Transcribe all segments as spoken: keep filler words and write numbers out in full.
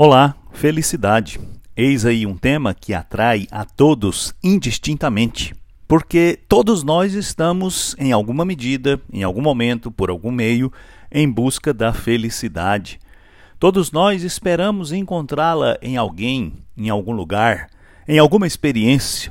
Olá, felicidade. Eis aí um tema que atrai a todos indistintamente, porque todos nós estamos, em alguma medida, em algum momento, por algum meio, em busca da felicidade. Todos nós esperamos encontrá-la em alguém, em algum lugar, em alguma experiência,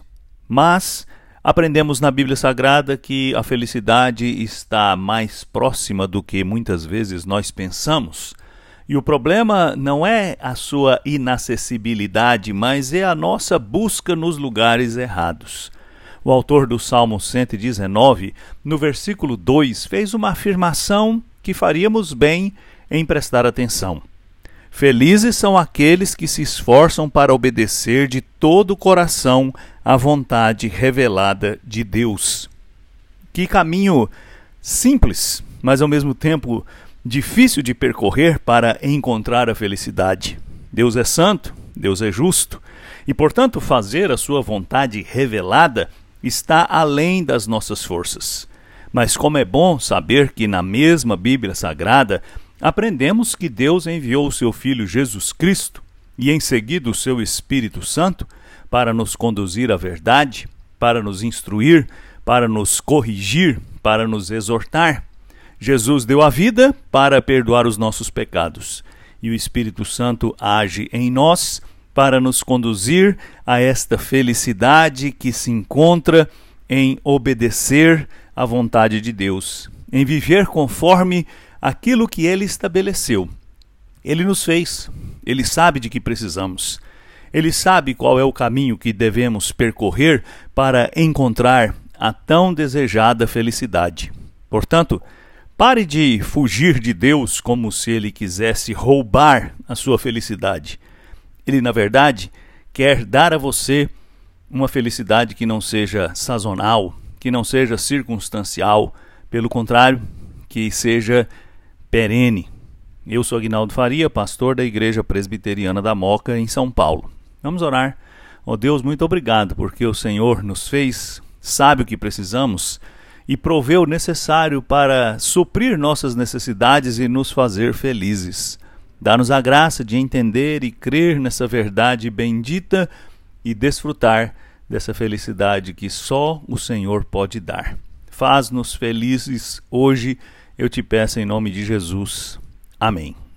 mas aprendemos na Bíblia Sagrada que a felicidade está mais próxima do que muitas vezes nós pensamos. E o problema não é a sua inacessibilidade, mas é a nossa busca nos lugares errados. O autor do Salmo cento e dezenove, no versículo dois, fez uma afirmação que faríamos bem em prestar atenção. Felizes são aqueles que se esforçam para obedecer de todo o coração à vontade revelada de Deus. Que caminho simples, mas ao mesmo tempo difícil de percorrer para encontrar a felicidade. Deus é santo, Deus é justo, e portanto fazer a sua vontade revelada está além das nossas forças. Mas como é bom saber que na mesma Bíblia Sagrada aprendemos que Deus enviou o seu Filho Jesus Cristo e em seguida o seu Espírito Santo para nos conduzir à verdade, para nos instruir, para nos corrigir, para nos exortar. Jesus deu a vida para perdoar os nossos pecados e o Espírito Santo age em nós para nos conduzir a esta felicidade que se encontra em obedecer à vontade de Deus, em viver conforme aquilo que Ele estabeleceu. Ele nos fez, Ele sabe de que precisamos, Ele sabe qual é o caminho que devemos percorrer para encontrar a tão desejada felicidade. Portanto, pare de fugir de Deus como se Ele quisesse roubar a sua felicidade. Ele, na verdade, quer dar a você uma felicidade que não seja sazonal, que não seja circunstancial, pelo contrário, que seja perene. Eu sou Aguinaldo Faria, pastor da Igreja Presbiteriana da Moca, em São Paulo. Vamos orar. Ó Deus, muito obrigado, porque o Senhor nos fez, sabe o que precisamos, e proveu o necessário para suprir nossas necessidades e nos fazer felizes. Dá-nos a graça de entender e crer nessa verdade bendita e desfrutar dessa felicidade que só o Senhor pode dar. Faz-nos felizes hoje, eu te peço em nome de Jesus. Amém.